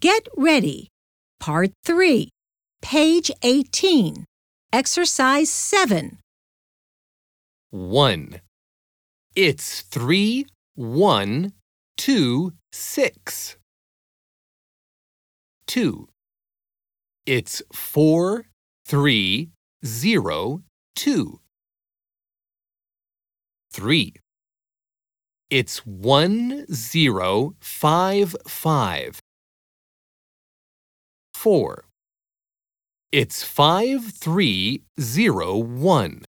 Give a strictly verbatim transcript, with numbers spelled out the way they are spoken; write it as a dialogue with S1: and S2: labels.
S1: Get ready. Part three, page eighteen, exercise seven.
S2: one. It's three, one, two, six. two. It's four, three, zero, two. three. It's one, zero, five, five. four. It's five, three, zero, one.